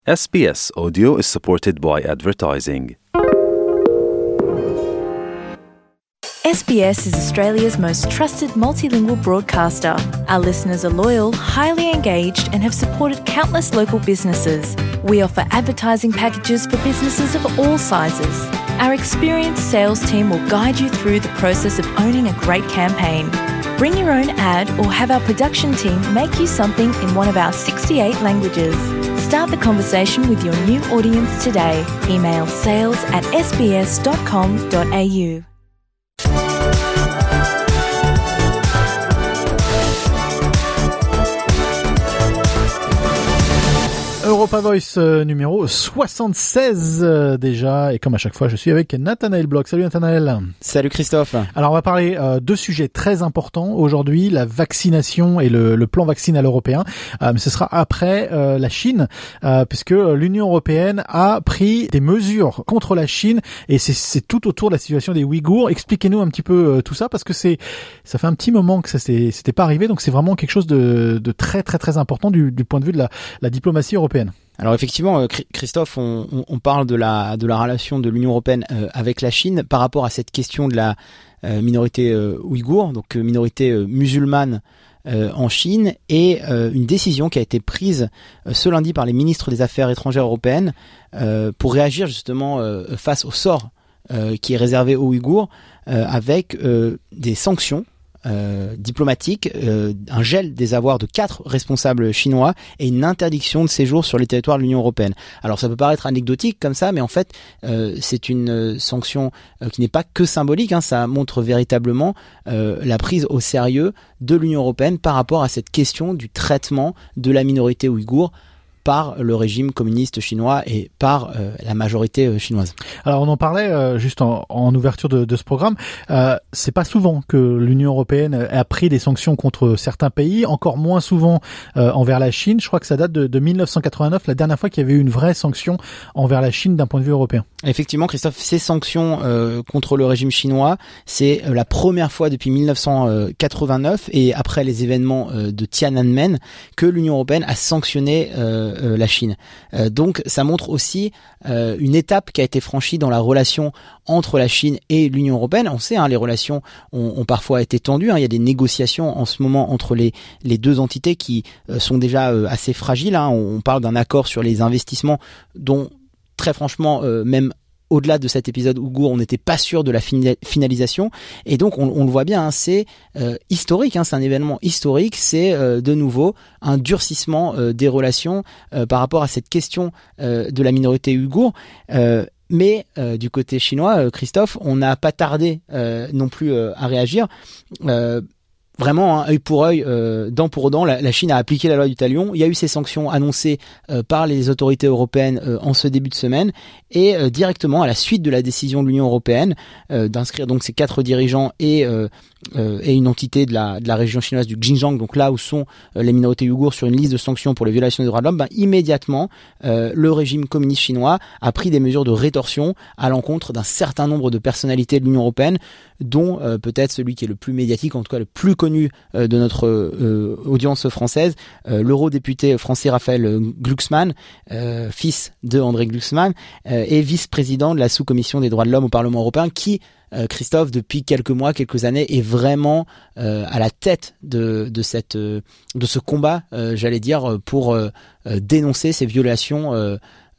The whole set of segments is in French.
SBS Audio is supported by advertising. SBS is Australia's most trusted multilingual broadcaster. Our listeners are loyal, highly engaged, and have supported countless local businesses. We offer advertising packages for businesses of all sizes. Our experienced sales team will guide you through the process of owning a great campaign. Bring your own ad or have our production team make you something in one of our 68 languages. Start the conversation with your new audience today. Email sales@sbs.com.au. Europa Voice numéro 76 déjà, et comme à chaque fois je suis avec Nathanaël Bloch. Salut Nathanaël. Salut Christophe. Alors on va parler deux sujets très importants aujourd'hui, la vaccination et le plan vaccinal européen, mais ce sera après la Chine, puisque l'Union européenne a pris des mesures contre la Chine, et c'est tout autour de la situation des Ouïghours. Expliquez-nous un petit peu tout ça, parce que ça fait un petit moment que ça c'était pas arrivé, donc c'est vraiment quelque chose de très très très important du point de vue de la diplomatie européenne. Alors effectivement, Christophe, on parle de la relation de l'Union européenne avec la Chine par rapport à cette question de la minorité ouïghour, donc minorité musulmane en Chine, et une décision qui a été prise ce lundi par les ministres des Affaires étrangères européennes pour réagir justement face au sort qui est réservé aux Ouïghours, avec des sanctions diplomatique, un gel des avoirs de 4 responsables chinois et une interdiction de séjour sur les territoires de l'Union européenne. Alors ça peut paraître anecdotique comme ça, mais en fait c'est une sanction qui n'est pas que symbolique, ça montre véritablement la prise au sérieux de l'Union européenne par rapport à cette question du traitement de la minorité ouïghour par le régime communiste chinois et par la majorité chinoise. Alors on en parlait juste en ouverture de ce programme. C'est pas souvent que l'Union européenne a pris des sanctions contre certains pays, encore moins souvent envers la Chine. Je crois que ça date de 1989, la dernière fois qu'il y avait eu une vraie sanction envers la Chine d'un point de vue européen. Effectivement, Christophe, ces sanctions contre le régime chinois, c'est la première fois depuis 1989 et après les événements de Tiananmen que l'Union européenne a sanctionné la Chine. Donc ça montre aussi une étape qui a été franchie dans la relation entre la Chine et l'Union européenne. On sait, les relations ont parfois été tendues. Il y a des négociations en ce moment entre les deux entités qui sont déjà assez fragiles. On parle d'un accord sur les investissements dont, très franchement, même au-delà de cet épisode ouïghour, on n'était pas sûr de la finalisation, et donc on le voit bien, c'est historique, c'est un événement historique, c'est de nouveau un durcissement des relations par rapport à cette question de la minorité ouïghour. Mais du côté chinois, Christophe, on n'a pas tardé non plus à réagir. Vraiment, œil pour œil, dent pour dent, la Chine a appliqué la loi du talion. Il y a eu ces sanctions annoncées par les autorités européennes en ce début de semaine, et directement à la suite de la décision de l'Union européenne d'inscrire donc ces 4 dirigeants et une entité de la région chinoise du Xinjiang, donc là où sont les minorités ouïghours, sur une liste de sanctions pour les violations des droits de l'homme, immédiatement le régime communiste chinois a pris des mesures de rétorsion à l'encontre d'un certain nombre de personnalités de l'Union européenne, dont peut-être celui qui est le plus médiatique, en tout cas le plus connu de notre audience française, l'eurodéputé français Raphaël Glucksmann, fils de André Glucksmann, et vice-président de la sous-commission des droits de l'homme au Parlement européen, qui, Christophe, depuis quelques années, est vraiment à la tête de ce combat, j'allais dire, pour dénoncer ces violations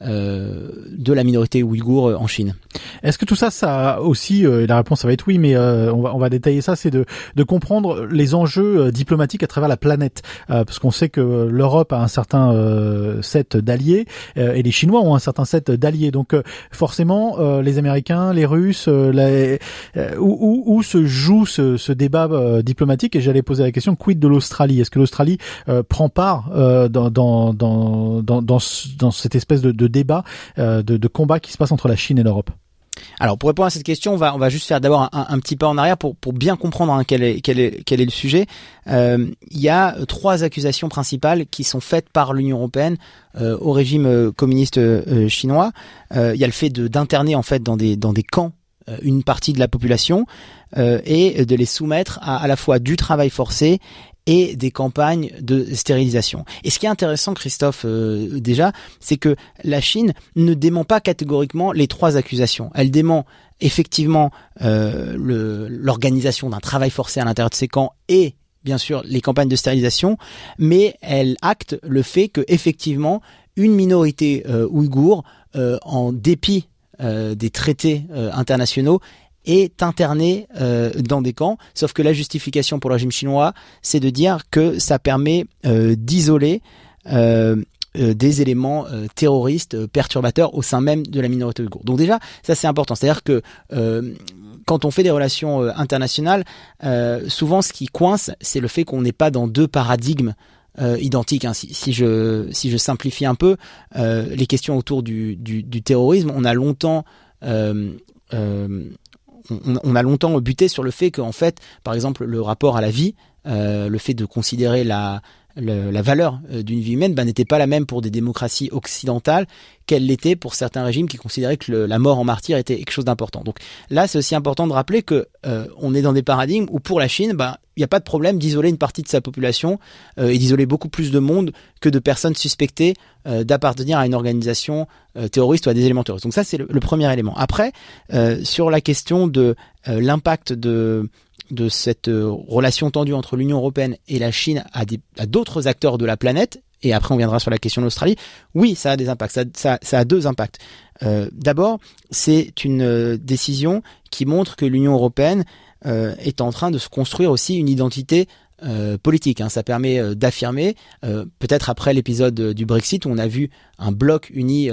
de la minorité ouïghour en Chine. Est-ce que tout ça a aussi, la réponse ça va être oui, mais on va détailler ça, c'est de comprendre les enjeux diplomatiques à travers la planète, parce qu'on sait que l'Europe a un certain set d'alliés et les Chinois ont un certain set d'alliés, donc forcément les Américains, les Russes, où se joue ce débat diplomatique. Et j'allais poser la question, quid de l'Australie? Est-ce que l'Australie prend part dans cette espèce de débat, de combat qui se passe entre la Chine et l'Europe? Alors pour répondre à cette question, on va juste faire d'abord un petit pas en arrière pour bien comprendre quel est le sujet. Il y a 3 accusations principales qui sont faites par l'Union européenne au régime communiste chinois. Il y a le fait d'interner en fait dans des camps une partie de la population et de les soumettre à la fois du travail forcé et des campagnes de stérilisation. Et ce qui est intéressant, Christophe, déjà, c'est que la Chine ne dément pas catégoriquement les 3 accusations. Elle dément effectivement l'organisation d'un travail forcé à l'intérieur de ces camps et bien sûr les campagnes de stérilisation, mais elle acte le fait que effectivement une minorité ouïghour, en dépit des traités internationaux, est internée dans des camps, sauf que la justification pour le régime chinois, c'est de dire que ça permet d'isoler des éléments terroristes, perturbateurs au sein même de la minorité ouïghour. Donc déjà, ça c'est important, c'est-à-dire que quand on fait des relations internationales, souvent ce qui coince, c'est le fait qu'on n'est pas dans 2 paradigmes identiques. Hein. Si je simplifie un peu, les questions autour du terrorisme, on a longtemps buté sur le fait qu'en fait, par exemple, le rapport à la vie, le fait de considérer la valeur d'une vie humaine n'était pas la même pour des démocraties occidentales qu'elle l'était pour certains régimes qui considéraient que la mort en martyr était quelque chose d'important. Donc là, c'est aussi important de rappeler que on est dans des paradigmes où pour la Chine, il n'y a pas de problème d'isoler une partie de sa population et d'isoler beaucoup plus de monde que de personnes suspectées d'appartenir à une organisation terroriste ou à des éléments terroristes. Donc ça, c'est le premier élément. Après, sur la question de l'impact de cette relation tendue entre l'Union européenne et la Chine à d'autres acteurs de la planète, et après on viendra sur la question de l'Australie, oui, ça a des impacts, ça a 2 impacts. D'abord, c'est une décision qui montre que l'Union européenne est en train de se construire aussi une identité politique. Hein. Ça permet d'affirmer, peut-être après l'épisode du Brexit où on a vu un bloc uni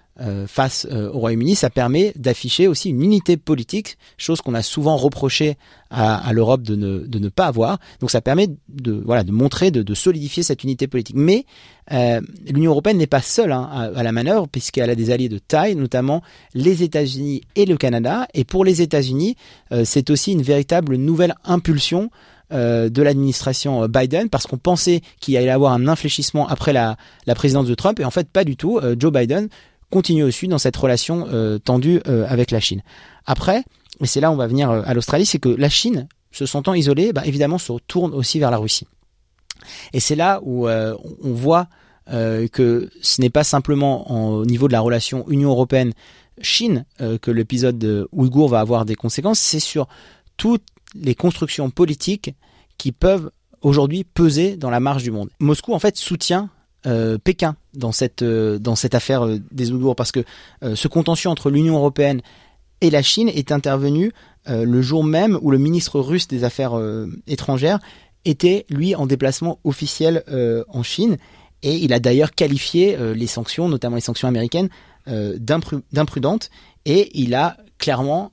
face au Royaume-Uni, ça permet d'afficher aussi une unité politique, chose qu'on a souvent reproché à l'Europe de ne pas avoir. Donc ça permet de montrer, de solidifier cette unité politique. Mais l'Union européenne n'est pas seule à la manœuvre, puisqu'elle a des alliés de taille, notamment les États-Unis et le Canada. Et pour les États-Unis, c'est aussi une véritable nouvelle impulsion de l'administration Biden, parce qu'on pensait qu'il allait y avoir un infléchissement après la présidence de Trump, et en fait pas du tout. Joe Biden continue aussi dans cette relation tendue avec la Chine. Après, et c'est là où on va venir à l'Australie, c'est que la Chine, se sentant isolée, évidemment se tourne aussi vers la Russie. Et c'est là où on voit que ce n'est pas simplement au niveau de la relation Union européenne-Chine que l'épisode ouïghour va avoir des conséquences, c'est sur toutes les constructions politiques qui peuvent aujourd'hui peser dans la marche du monde. Moscou, en fait, soutient Pékin dans cette affaire des Ouïghours, parce que ce contentieux entre l'Union européenne et la Chine est intervenu le jour même où le ministre russe des Affaires étrangères était, lui, en déplacement officiel en Chine, et il a d'ailleurs qualifié les sanctions, notamment les sanctions américaines, d'imprudentes, et il a clairement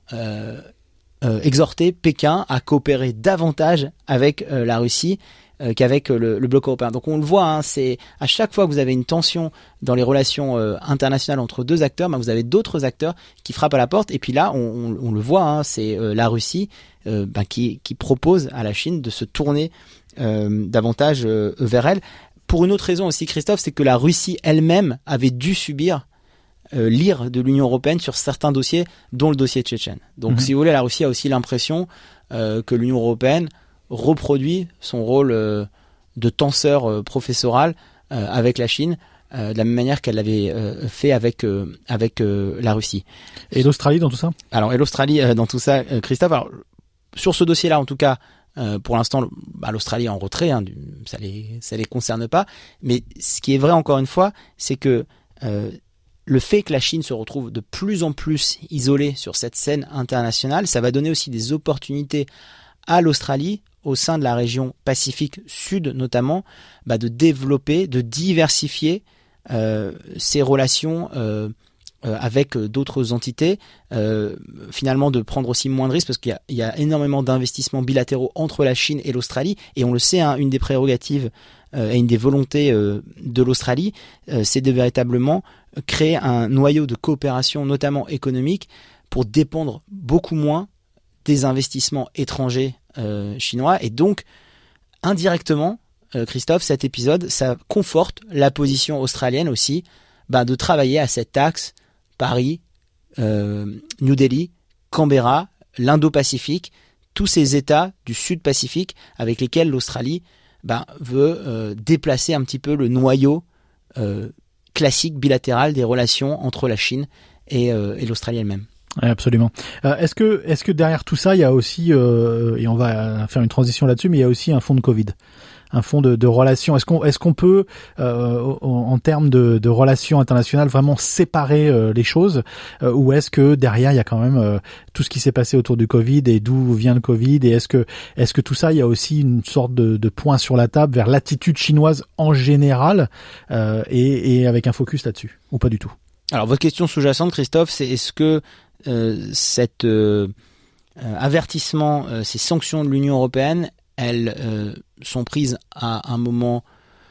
exhorté Pékin à coopérer davantage avec la Russie qu'avec le bloc européen. Donc on le voit, c'est à chaque fois que vous avez une tension dans les relations internationales entre 2 acteurs, vous avez d'autres acteurs qui frappent à la porte. Et puis là, on le voit, c'est la Russie qui propose à la Chine de se tourner davantage vers elle. Pour une autre raison aussi, Christophe, c'est que la Russie elle-même avait dû subir l'ire de l'Union européenne sur certains dossiers, dont le dossier tchétchène. Donc si vous voulez, la Russie a aussi l'impression que l'Union européenne reproduit son rôle de tenseur professoral avec la Chine, de la même manière qu'elle l'avait fait avec la Russie. Et l'Australie dans tout ça ? Alors, et l'Australie dans tout ça, Christophe, alors, sur ce dossier-là, en tout cas, pour l'instant, l'Australie est en retrait, ça les concerne pas. Mais ce qui est vrai, encore une fois, c'est que le fait que la Chine se retrouve de plus en plus isolée sur cette scène internationale, ça va donner aussi des opportunités à l'Australie, au sein de la région Pacifique Sud notamment, de développer, de diversifier ses relations avec d'autres entités, finalement de prendre aussi moins de risques, parce qu'il y a énormément d'investissements bilatéraux entre la Chine et l'Australie, et on le sait, une des prérogatives et une des volontés de l'Australie, c'est de véritablement créer un noyau de coopération, notamment économique, pour dépendre beaucoup moins des investissements étrangers chinois. Et donc, indirectement, Christophe, cet épisode, ça conforte la position australienne aussi, de travailler à cet axe Paris, New Delhi, Canberra, l'Indo-Pacifique, tous ces États du Sud-Pacifique avec lesquels l'Australie veut déplacer un petit peu le noyau classique bilatéral des relations entre la Chine et l'Australie elle-même. Absolument. Est-ce que derrière tout ça, il y a aussi, et on va faire une transition là-dessus, mais il y a aussi un fonds de Covid, un fonds de relations. Est-ce qu'on peut, en termes de relations internationales, vraiment séparer les choses, ou est-ce que derrière il y a quand même tout ce qui s'est passé autour du Covid et d'où vient le Covid, et est-ce que tout ça, il y a aussi une sorte de point sur la table vers l'attitude chinoise en général, et avec un focus là-dessus, ou pas du tout? Alors votre question sous-jacente, Christophe, c'est est-ce que cet avertissement, ces sanctions de l'Union européenne, elles sont prises à un moment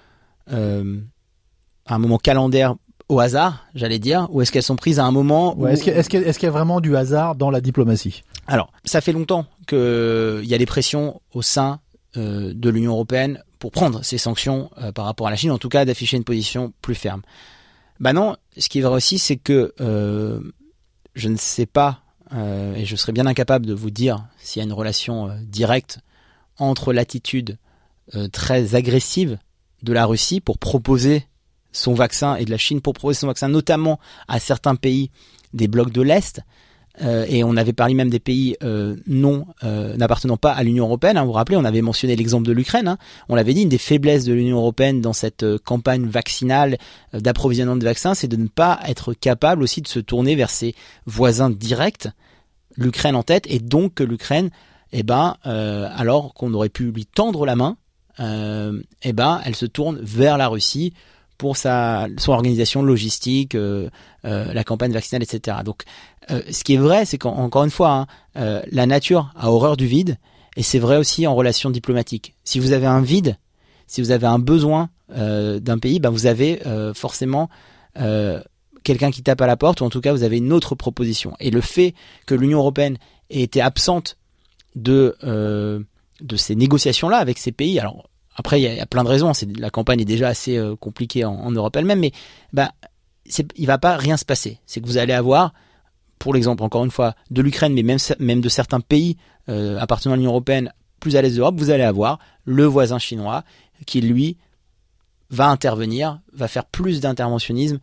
calendaire au hasard, j'allais dire, ou est-ce qu'elles sont prises à un moment où... Est-ce qu'il y a vraiment du hasard dans la diplomatie? Alors, ça fait longtemps qu'il y a des pressions au sein de l'Union européenne pour prendre ces sanctions par rapport à la Chine, en tout cas d'afficher une position plus ferme. Non, ce qui est vrai aussi, c'est que je ne sais pas, et je serais bien incapable de vous dire s'il y a une relation directe entre l'attitude très agressive de la Russie pour proposer son vaccin et de la Chine pour proposer son vaccin, notamment à certains pays des blocs de l'Est. Et on avait parlé même des pays n'appartenant pas à l'Union européenne. Vous vous rappelez, on avait mentionné l'exemple de l'Ukraine. On l'avait dit, une des faiblesses de l'Union européenne dans cette campagne vaccinale d'approvisionnement de vaccins, c'est de ne pas être capable aussi de se tourner vers ses voisins directs, l'Ukraine en tête, et donc que l'Ukraine, alors qu'on aurait pu lui tendre la main, elle se tourne vers la Russie pour son organisation logistique, la campagne vaccinale, etc. Donc, ce qui est vrai, c'est qu'encore une fois, la nature a horreur du vide, et c'est vrai aussi en relation diplomatique. Si vous avez un vide, si vous avez un besoin d'un pays, vous avez forcément quelqu'un qui tape à la porte, ou en tout cas vous avez une autre proposition. Et le fait que l'Union européenne ait été absente de ces négociations-là avec ces pays, alors après il y a plein de raisons, la campagne est déjà assez compliquée en Europe elle-même, mais il va pas rien se passer. C'est que vous allez avoir, pour l'exemple encore une fois de l'Ukraine, mais même de certains pays appartenant à l'Union européenne plus à l'est de l'Europe, vous allez avoir le voisin chinois qui lui va intervenir, va faire plus d'interventionnisme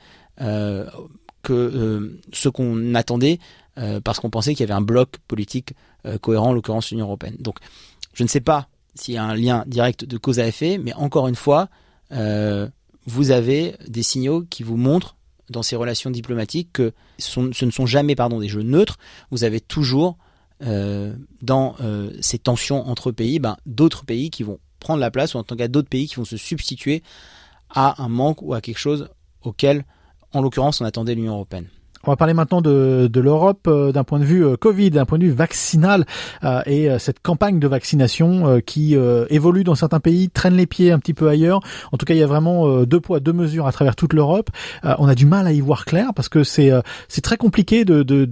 que ce qu'on attendait, parce qu'on pensait qu'il y avait un bloc politique cohérent, en l'occurrence l'Union européenne. Donc je ne sais pas s'il y a un lien direct de cause à effet, mais encore une fois, vous avez des signaux qui vous montrent dans ces relations diplomatiques que ce ne sont jamais des jeux neutres. Vous avez toujours dans ces tensions entre pays, d'autres pays qui vont prendre la place, ou en tout cas d'autres pays qui vont se substituer à un manque ou à quelque chose auquel, en l'occurrence, on attendait l'Union européenne. On va parler maintenant de l'Europe d'un point de vue Covid, d'un point de vue vaccinal, et cette campagne de vaccination qui évolue dans certains pays, traîne les pieds un petit peu ailleurs. En tout cas, il y a vraiment deux poids, deux mesures à travers toute l'Europe. On a du mal à y voir clair parce que c'est très compliqué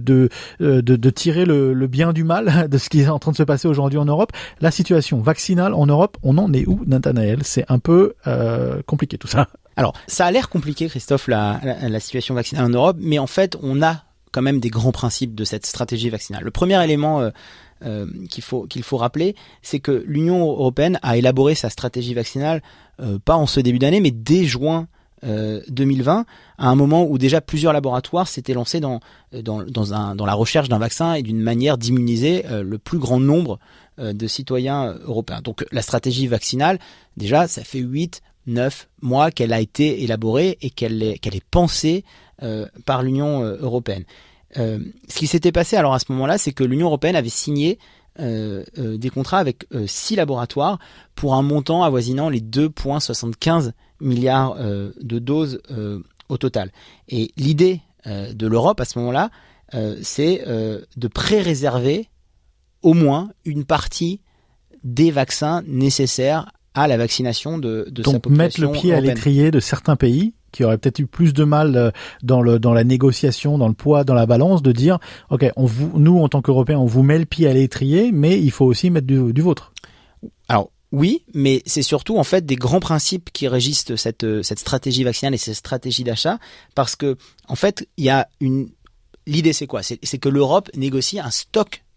de tirer le bien du mal de ce qui est en train de se passer aujourd'hui en Europe. La situation vaccinale en Europe, on en est où, Nathanaël? C'est un peu compliqué tout ça. Alors, ça a l'air compliqué, Christophe, la situation vaccinale en Europe, mais en fait, on a quand même des grands principes de cette stratégie vaccinale. Le premier élément qu'il faut rappeler, c'est que l'Union européenne a élaboré sa stratégie vaccinale, pas en ce début d'année, mais dès juin 2020, à un moment où déjà plusieurs laboratoires s'étaient lancés dans la recherche d'un vaccin et d'une manière d'immuniser le plus grand nombre de citoyens européens. Donc, la stratégie vaccinale, déjà, ça fait 9 mois qu'elle a été élaborée et qu'elle est pensée par l'Union européenne. Ce qui s'était passé alors à ce moment-là, c'est que l'Union européenne avait signé des contrats avec 6 laboratoires pour un montant avoisinant les 2,75 milliards de doses au total. Et l'idée de l'Europe à ce moment-là, c'est de pré-réserver au moins une partie des vaccins nécessaires à la vaccination de sa population Donc mettre le pied européenne. À l'étrier de certains pays qui auraient peut-être eu plus de mal dans la négociation, dans le poids, dans la balance, de dire ok, nous en tant qu'Européens, on vous met le pied à l'étrier, mais il faut aussi mettre du vôtre. Alors oui, mais c'est surtout en fait des grands principes qui régissent cette stratégie vaccinale et cette stratégie d'achat, parce que en fait il y a l'idée c'est quoi ? C'est que l'Europe négocie un stock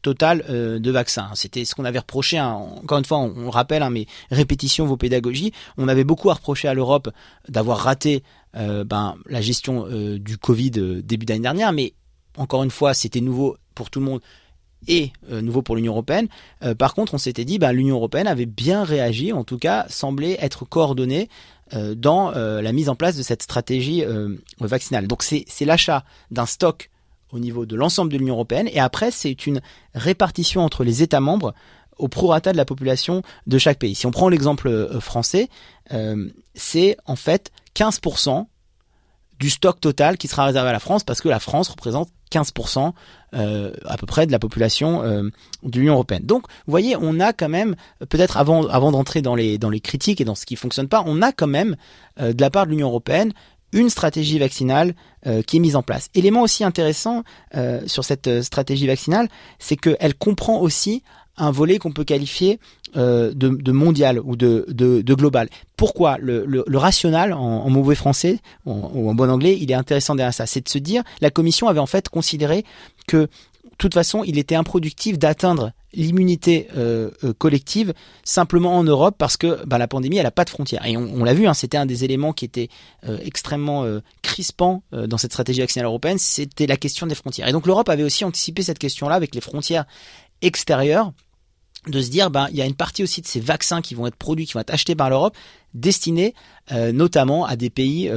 total de vaccins. C'était ce qu'on avait reproché. Encore une fois, on le rappelle, mais répétition vaut pédagogie. On avait beaucoup à reprocher à l'Europe d'avoir raté la gestion du Covid début d'année dernière. Mais encore une fois, c'était nouveau pour tout le monde et nouveau pour l'Union européenne. Par contre, on s'était dit l'Union européenne avait bien réagi, en tout cas semblait être coordonnée dans la mise en place de cette stratégie vaccinale. Donc c'est l'achat d'un stock au niveau de l'ensemble de l'Union européenne, et après c'est une répartition entre les États membres au prorata de la population de chaque pays. Si on prend l'exemple français, c'est en fait 15% du stock total qui sera réservé à la France, parce que la France représente 15% à peu près de la population de l'Union européenne. Donc, vous voyez, on a quand même, peut-être avant d'entrer dans les critiques et dans ce qui fonctionne pas, on a quand même de la part de l'Union européenne une stratégie vaccinale qui est mise en place. Élément aussi intéressant sur cette stratégie vaccinale, c'est qu'elle comprend aussi un volet qu'on peut qualifier de mondial ou de global. Pourquoi le rationnel en mauvais français ou en bon anglais, il est intéressant derrière ça. C'est de se dire, la Commission avait en fait considéré que de toute façon, il était improductif d'atteindre l'immunité collective simplement en Europe, parce que la pandémie, elle n'a pas de frontières. Et on l'a vu, c'était un des éléments qui était extrêmement crispant dans cette stratégie vaccinale européenne, c'était la question des frontières. Et donc l'Europe avait aussi anticipé cette question-là avec les frontières extérieures, de se dire il y a une partie aussi de ces vaccins qui vont être produits, qui vont être achetés par l'Europe, destinés notamment à des pays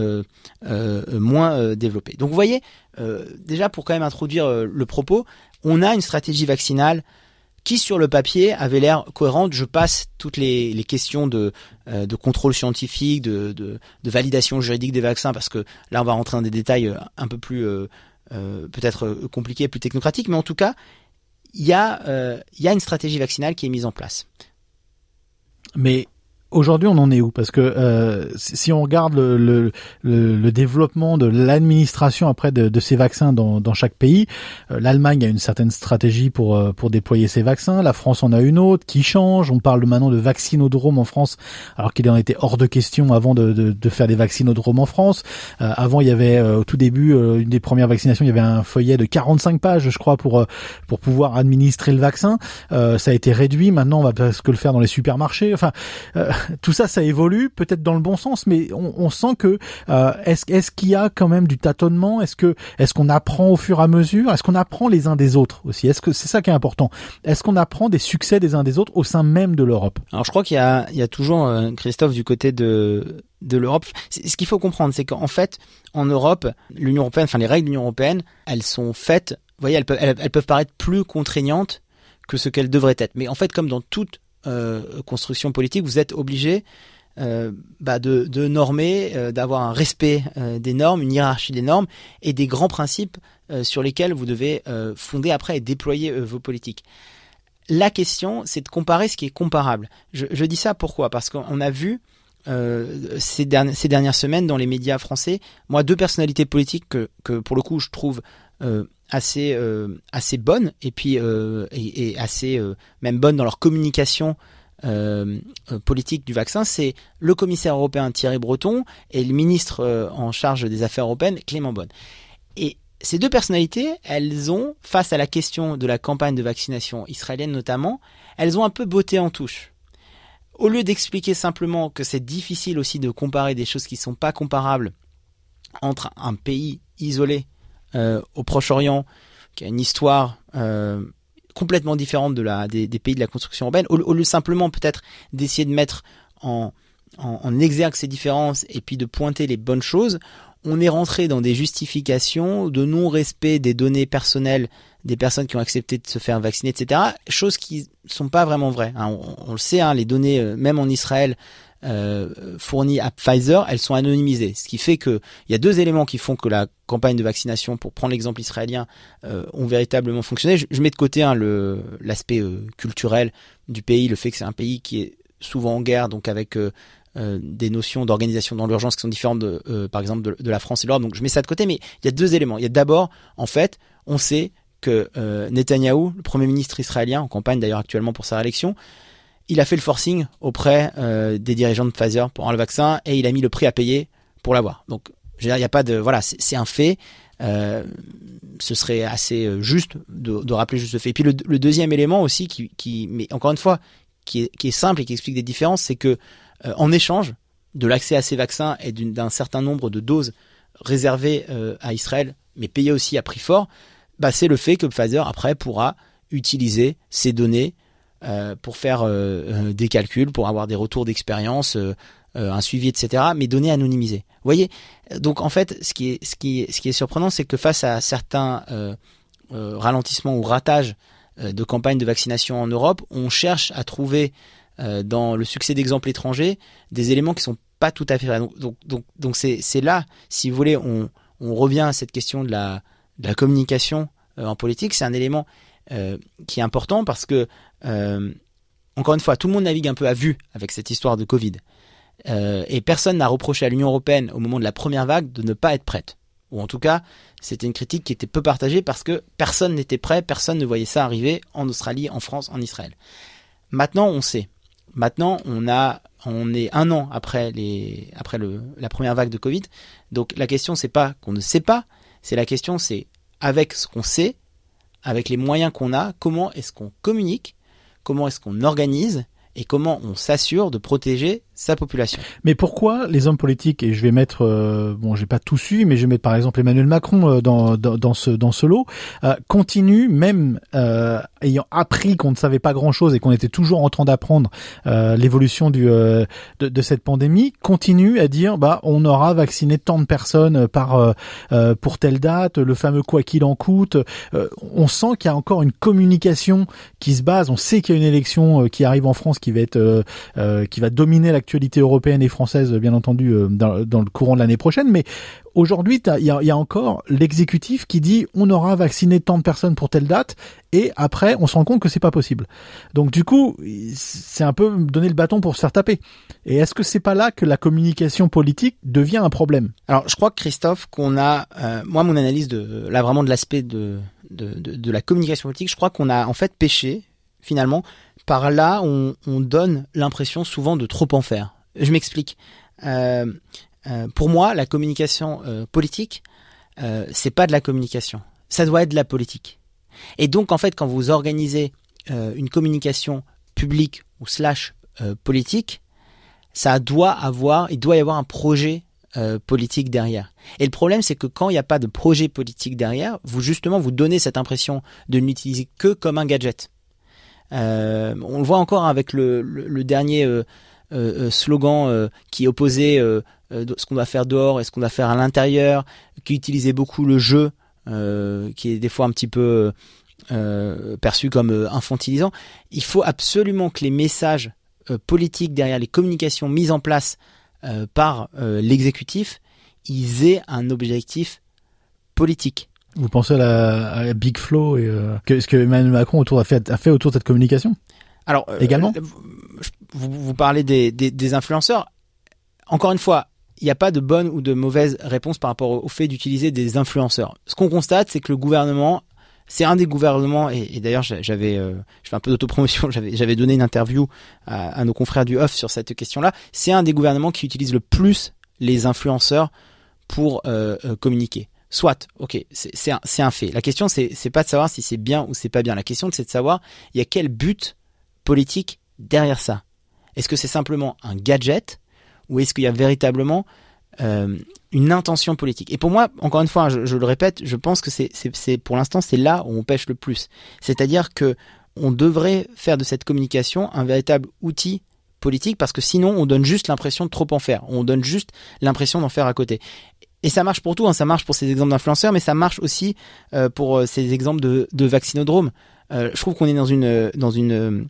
moins développés. Donc vous voyez, déjà pour quand même introduire le propos, on a une stratégie vaccinale qui sur le papier avait l'air cohérente. Je passe toutes les questions de contrôle scientifique, de validation juridique des vaccins, parce que là on va rentrer dans des détails un peu plus peut-être compliqués, plus technocratiques, mais en tout cas il y a une stratégie vaccinale qui est mise en place. Mais aujourd'hui, on en est où? Parce que si on regarde le développement de l'administration après de ces vaccins dans chaque pays, l'Allemagne a une certaine stratégie pour déployer ces vaccins. La France en a une autre qui change. On parle maintenant de vaccinodrome en France, alors qu'il en était hors de question avant de faire des vaccinodromes en France. Avant, il y avait au tout début une des premières vaccinations, il y avait un feuillet de 45 pages, je crois, pour pouvoir administrer le vaccin. Ça a été réduit. Maintenant, on va presque le faire dans les supermarchés. Enfin. Tout ça évolue peut-être dans le bon sens, mais on sent que est-ce qu'il y a quand même du tâtonnement? Est-ce qu'on apprend au fur et à mesure? Est-ce qu'on apprend les uns des autres aussi? Est-ce que c'est ça qui est important? Est-ce qu'on apprend des succès des uns des autres au sein même de l'Europe? Alors je crois qu'il y a toujours Christophe du côté de l'Europe. Ce qu'il faut comprendre, c'est qu'en fait en Europe, l'Union européenne, les règles de l'Union européenne, elles sont faites. Vous voyez, elles peuvent paraître plus contraignantes que ce qu'elles devraient être. Mais en fait, comme dans toute construction politique, vous êtes obligé de normer, d'avoir un respect des normes, une hiérarchie des normes et des grands principes sur lesquels vous devez fonder après et déployer vos politiques. La question, c'est de comparer ce qui est comparable. Je dis ça pourquoi? Parce qu'on a vu ces dernières semaines dans les médias français, moi, deux personnalités politiques que pour le coup je trouve assez bonnes, et puis et assez même bonnes dans leur communication politique du vaccin, c'est le commissaire européen Thierry Breton et le ministre en charge des affaires européennes Clément Beaune. Et ces deux personnalités, elles ont, face à la question de la campagne de vaccination israélienne notamment, elles ont un peu botté en touche. Au lieu d'expliquer simplement que c'est difficile aussi de comparer des choses qui ne sont pas comparables entre un pays isolé au Proche-Orient, qui a une histoire complètement différente des pays de la construction urbaine, au lieu simplement peut-être d'essayer de mettre en exergue ces différences et puis de pointer les bonnes choses, on est rentré dans des justifications de non-respect des données personnelles des personnes qui ont accepté de se faire vacciner, etc. Choses qui sont pas vraiment vraies. On le sait, les données, même en Israël, fournies à Pfizer, elles sont anonymisées. Ce qui fait que il y a deux éléments qui font que la campagne de vaccination, pour prendre l'exemple israélien, ont véritablement fonctionné. Je mets de côté l'aspect culturel du pays, le fait que c'est un pays qui est souvent en guerre, donc avec des notions d'organisation dans l'urgence qui sont différentes par exemple de la France et l'Europe. Donc je mets ça de côté, mais il y a deux éléments. Il y a d'abord, en fait, on sait que Netanyahou, le Premier ministre israélien, en campagne d'ailleurs actuellement pour sa réélection, il a fait le forcing auprès des dirigeants de Pfizer pour avoir le vaccin, et il a mis le prix à payer pour l'avoir. Donc, il y a pas de, voilà, c'est un fait. Ce serait assez juste de rappeler juste ce fait. Et puis le deuxième élément aussi mais encore une fois, qui est simple et qui explique des différences, c'est que en échange de l'accès à ces vaccins et d'un certain nombre de doses réservées à Israël, mais payées aussi à prix fort, c'est le fait que Pfizer après pourra utiliser ces données pour faire des calculs, pour avoir des retours d'expérience, un suivi, etc., mais données anonymisées. Vous voyez, donc en fait, ce qui est surprenant, c'est que face à certains ralentissements ou ratages de campagnes de vaccination en Europe, on cherche à trouver dans le succès d'exemples étrangers des éléments qui sont pas tout à fait vrais. Donc c'est là, si vous voulez, on revient à cette question de la communication en politique. C'est un élément qui est important parce que encore une fois, tout le monde navigue un peu à vue avec cette histoire de Covid. Et personne n'a reproché à l'Union européenne au moment de la première vague de ne pas être prête. Ou en tout cas, c'était une critique qui était peu partagée parce que personne n'était prêt, personne ne voyait ça arriver en Australie, en France, en Israël. Maintenant, on sait. Maintenant, on est 1 an après la première vague de Covid. Donc la question, c'est pas qu'on ne sait pas, la question, c'est avec ce qu'on sait, avec les moyens qu'on a, comment est-ce qu'on communique, comment est-ce qu'on organise et comment on s'assure de protéger sa population. Mais pourquoi les hommes politiques, et je vais mettre, j'ai pas tout su, mais je vais mettre par exemple Emmanuel Macron dans ce lot, continuent, même ayant appris qu'on ne savait pas grand-chose et qu'on était toujours en train d'apprendre l'évolution de cette pandémie, continuent à dire on aura vacciné tant de personnes pour telle date, le fameux quoi qu'il en coûte. On sent qu'il y a encore une communication qui se base. On sait qu'il y a une élection qui arrive en France qui va dominer l'actualité européenne et française, bien entendu, dans le courant de l'année prochaine. Mais aujourd'hui, il y a encore l'exécutif qui dit on aura vacciné tant de personnes pour telle date, et après, on se rend compte que c'est pas possible. Donc du coup, c'est un peu donner le bâton pour se faire taper. Et est-ce que c'est pas là que la communication politique devient un problème ? Alors, je crois que Christophe, qu'on a, moi, mon analyse vraiment de l'aspect de la communication politique, je crois qu'on a en fait péché finalement. Par là, on donne l'impression souvent de trop en faire. Je m'explique. Pour moi, la communication politique, c'est pas de la communication. Ça doit être de la politique. Et donc, en fait, quand vous organisez une communication publique ou politique, il doit y avoir un projet politique derrière. Et le problème, c'est que quand il n'y a pas de projet politique derrière, vous donnez cette impression de n'utiliser que comme un gadget. On le voit encore avec le dernier slogan qui opposait ce qu'on doit faire dehors et ce qu'on doit faire à l'intérieur, qui utilisait beaucoup le jeu, qui est des fois un petit peu perçu comme infantilisant. Il faut absolument que les messages politiques derrière les communications mises en place par l'exécutif, ils aient un objectif politique. Vous pensez à la Big Flow et ce que Emmanuel Macron a fait autour de cette communication ? Alors également, vous parlez des influenceurs. Encore une fois, il n'y a pas de bonne ou de mauvaise réponse par rapport au fait d'utiliser des influenceurs. Ce qu'on constate, c'est que le gouvernement, c'est un des gouvernements, et d'ailleurs je fais un peu d'autopromotion, j'avais donné une interview à nos confrères du Off sur cette question-là. C'est un des gouvernements qui utilise le plus les influenceurs pour communiquer. Soit, ok, c'est un fait. La question, c'est pas de savoir si c'est bien ou c'est pas bien. La question, c'est de savoir, il y a quel but politique derrière ça. Est-ce que c'est simplement un gadget ou est-ce qu'il y a véritablement une intention politique ? Et pour moi, encore une fois, je le répète, je pense que c'est pour l'instant, c'est là où on pêche le plus. C'est-à-dire que on devrait faire de cette communication un véritable outil politique parce que sinon, on donne juste l'impression de trop en faire. On donne juste l'impression d'en faire à côté. Et ça marche pour tout, ça marche pour ces exemples d'influenceurs, mais ça marche aussi pour ces exemples de vaccinodromes. Je trouve qu'on est dans une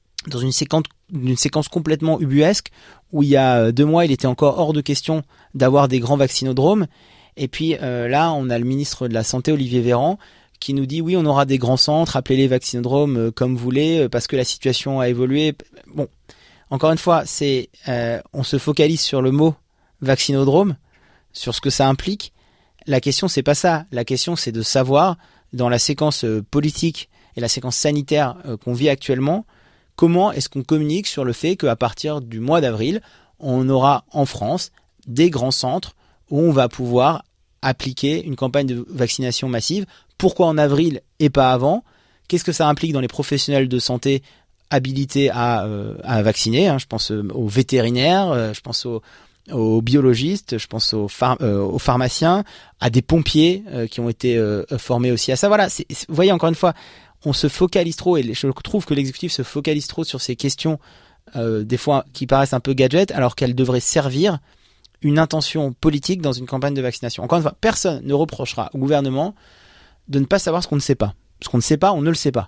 séquence complètement ubuesque où il y a 2 mois, il était encore hors de question d'avoir des grands vaccinodromes. Et puis là, on a le ministre de la Santé, Olivier Véran, qui nous dit oui, on aura des grands centres, appelez-les vaccinodromes comme vous voulez, parce que la situation a évolué. Bon, encore une fois, on se focalise sur le mot vaccinodrome, sur ce que ça implique. La question, c'est pas ça. La question, c'est de savoir, dans la séquence politique et la séquence sanitaire qu'on vit actuellement, comment est-ce qu'on communique sur le fait qu'à partir du mois d'avril, on aura en France des grands centres où on va pouvoir appliquer une campagne de vaccination massive. Pourquoi en avril et pas avant? Qu'est-ce que ça implique dans les professionnels de santé habilités à vacciner, hein? Je pense aux vétérinaires, je pense aux biologistes, je pense aux pharmaciens, à des pompiers qui ont été formés aussi à ça. Voilà, vous voyez, encore une fois, on se focalise trop, et je trouve que l'exécutif se focalise trop sur ces questions des fois qui paraissent un peu gadget, alors qu'elles devraient servir une intention politique dans une campagne de vaccination. Encore une fois, personne ne reprochera au gouvernement de ne pas savoir ce qu'on ne sait pas. Ce qu'on ne sait pas, on ne le sait pas.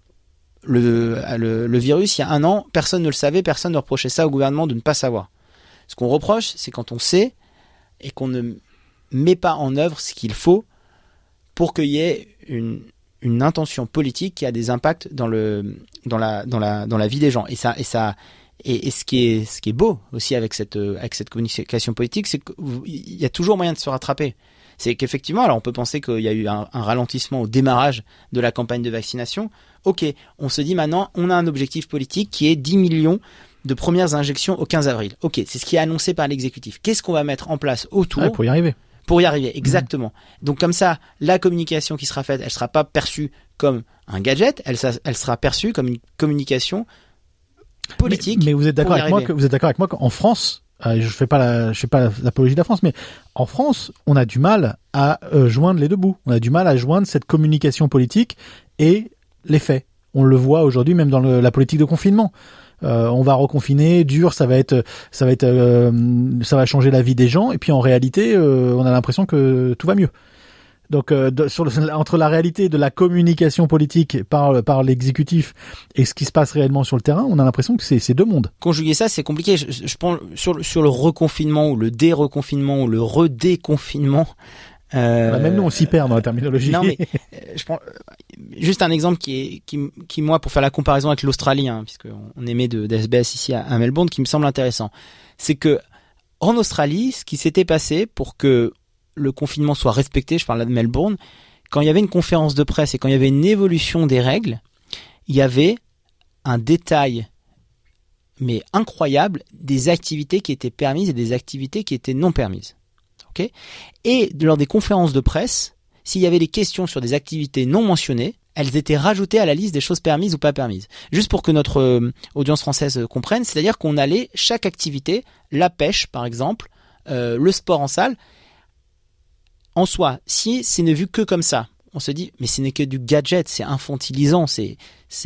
Le virus, il y a 1 an, personne ne le savait, personne ne reprochait ça au gouvernement de ne pas savoir. Ce qu'on reproche, c'est quand on sait et qu'on ne met pas en œuvre ce qu'il faut pour qu'il y ait une intention politique qui a des impacts dans la vie des gens. Et ce qui est beau aussi avec cette communication politique, c'est qu'il y a toujours moyen de se rattraper. C'est qu'effectivement, alors on peut penser qu'il y a eu un ralentissement au démarrage de la campagne de vaccination. Ok, on se dit maintenant, on a un objectif politique qui est 10 millions de premières injections au 15 avril. Ok, c'est ce qui est annoncé par l'exécutif. Qu'est-ce qu'on va mettre en place autour pour y arriver? Pour y arriver, exactement. Donc comme ça, la communication qui sera faite, elle sera pas perçue comme un gadget, elle sera perçue comme une communication politique. Mais vous êtes d'accord avec moi qu'en France, je fais pas l'apologie de la France, mais en France, on a du mal à joindre les deux bouts. On a du mal à joindre cette communication politique et les faits. On le voit aujourd'hui même dans la politique de confinement. On va reconfiner, ça va changer la vie des gens, et puis en réalité, on a l'impression que tout va mieux. Donc, entre la réalité de la communication politique par l'exécutif et ce qui se passe réellement sur le terrain, on a l'impression que c'est deux mondes. Conjuguer ça, c'est compliqué. Je pense sur le reconfinement ou le déreconfinement ou le redéconfinement. Même nous, on s'y perd dans la terminologie. Non, mais je prends juste un exemple qui moi, pour faire la comparaison avec l'Australie, hein, puisque on émet de SBS ici à Melbourne, qui me semble intéressant, c'est que en Australie, ce qui s'était passé pour que le confinement soit respecté, je parle là de Melbourne, quand il y avait une conférence de presse et quand il y avait une évolution des règles, il y avait un détail mais incroyable des activités qui étaient permises et des activités qui étaient non permises. Okay ? Et lors des conférences de presse, s'il y avait des questions sur des activités non mentionnées, elles étaient rajoutées à la liste des choses permises ou pas permises. Juste pour que notre audience française comprenne, c'est-à-dire qu'on allait, chaque activité, la pêche par exemple, le sport en salle, en soi, si ce n'est vu que comme ça, on se dit, mais ce n'est que du gadget, c'est infantilisant, c'est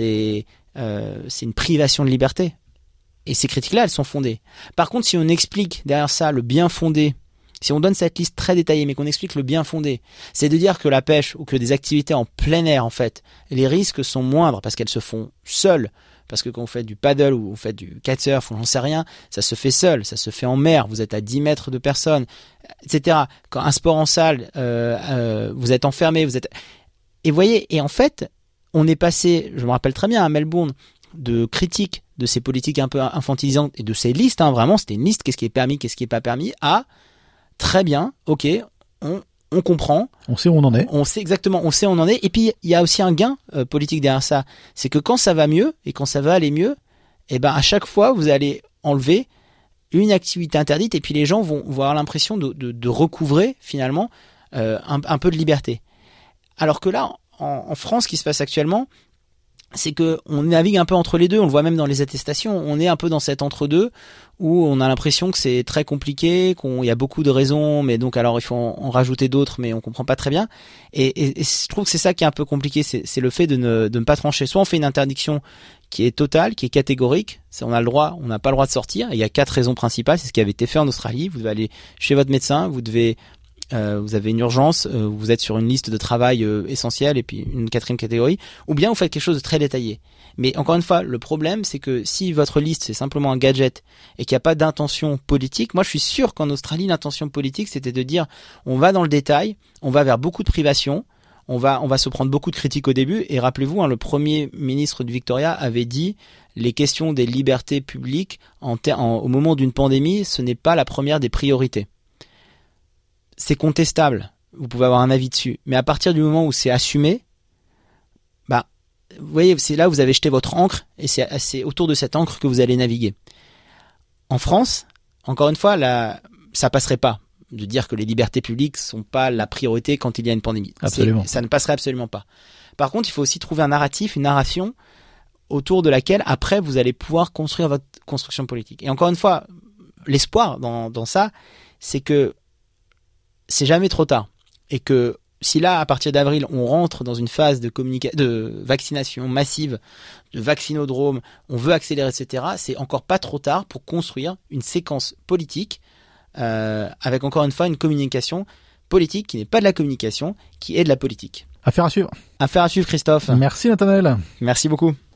une privation de liberté. Et ces critiques-là, elles sont fondées. Par contre, si on explique derrière ça le bien fondé, si on donne cette liste très détaillée, mais qu'on explique le bien fondé, c'est de dire que la pêche ou que des activités en plein air, en fait, les risques sont moindres parce qu'elles se font seules. Parce que quand vous faites du paddle ou vous faites du kitesurf ou j'en sais rien, ça se fait seul, ça se fait en mer, vous êtes à 10 mètres de personne, etc. Quand un sport en salle, vous êtes enfermé, Et vous voyez, et en fait, on est passé, je me rappelle très bien à Melbourne, de critiques de ces politiques un peu infantilisantes et de ces listes, hein, vraiment, c'était une liste, qu'est-ce qui est permis, qu'est-ce qui est pas permis, à très bien, ok, on comprend. On sait où on en est. On sait exactement, on sait où on en est. Et puis, il y a aussi un gain politique derrière ça. C'est que quand ça va mieux et quand ça va aller mieux, eh ben, à chaque fois, vous allez enlever une activité interdite et puis les gens vont avoir l'impression de recouvrer, finalement, un peu de liberté. Alors que là, en France, ce qui se passe actuellement, c'est que on navigue un peu entre les deux, on le voit même dans les attestations, on est un peu dans cet entre-deux où on a l'impression que c'est très compliqué, qu'il y a beaucoup de raisons, mais donc alors il faut en rajouter d'autres, mais on comprend pas très bien. Et je trouve que c'est ça qui est un peu compliqué, c'est le fait de ne pas trancher. Soit on fait une interdiction qui est totale, qui est catégorique, on a le droit, on n'a pas le droit de sortir. Et il y a 4 raisons principales, c'est ce qui avait été fait en Australie. Vous devez aller chez votre médecin, vous avez une urgence, vous êtes sur une liste de travail essentielle et puis une 4e catégorie, ou bien vous faites quelque chose de très détaillé. Mais encore une fois, le problème, c'est que si votre liste c'est simplement un gadget et qu'il n'y a pas d'intention politique, moi je suis sûr qu'en Australie, l'intention politique c'était de dire on va dans le détail, on va vers beaucoup de privation, on va se prendre beaucoup de critiques au début. Et rappelez-vous, hein, le premier ministre du Victoria avait dit les questions des libertés publiques au moment d'une pandémie, ce n'est pas la première des priorités. C'est contestable, vous pouvez avoir un avis dessus, mais à partir du moment où c'est assumé, bah, vous voyez, c'est là où vous avez jeté votre ancre et c'est autour de cette ancre que vous allez naviguer. En France, encore une fois, là, ça passerait pas. de dire que les libertés publiques sont pas la priorité quand il y a une pandémie. Absolument. Ça ne passerait absolument pas. Par contre, il faut aussi trouver un narratif, une narration autour de laquelle après vous allez pouvoir construire votre construction politique. Et encore une fois, l'espoir dans ça, c'est que c'est jamais trop tard et que si là, à partir d'avril, on rentre dans une phase de vaccination massive, de vaccinodrome, on veut accélérer, etc., c'est encore pas trop tard pour construire une séquence politique avec encore une fois une communication politique qui n'est pas de la communication, qui est de la politique. Affaire à suivre. Affaire à suivre, Christophe. Merci Nathanaël. Merci beaucoup.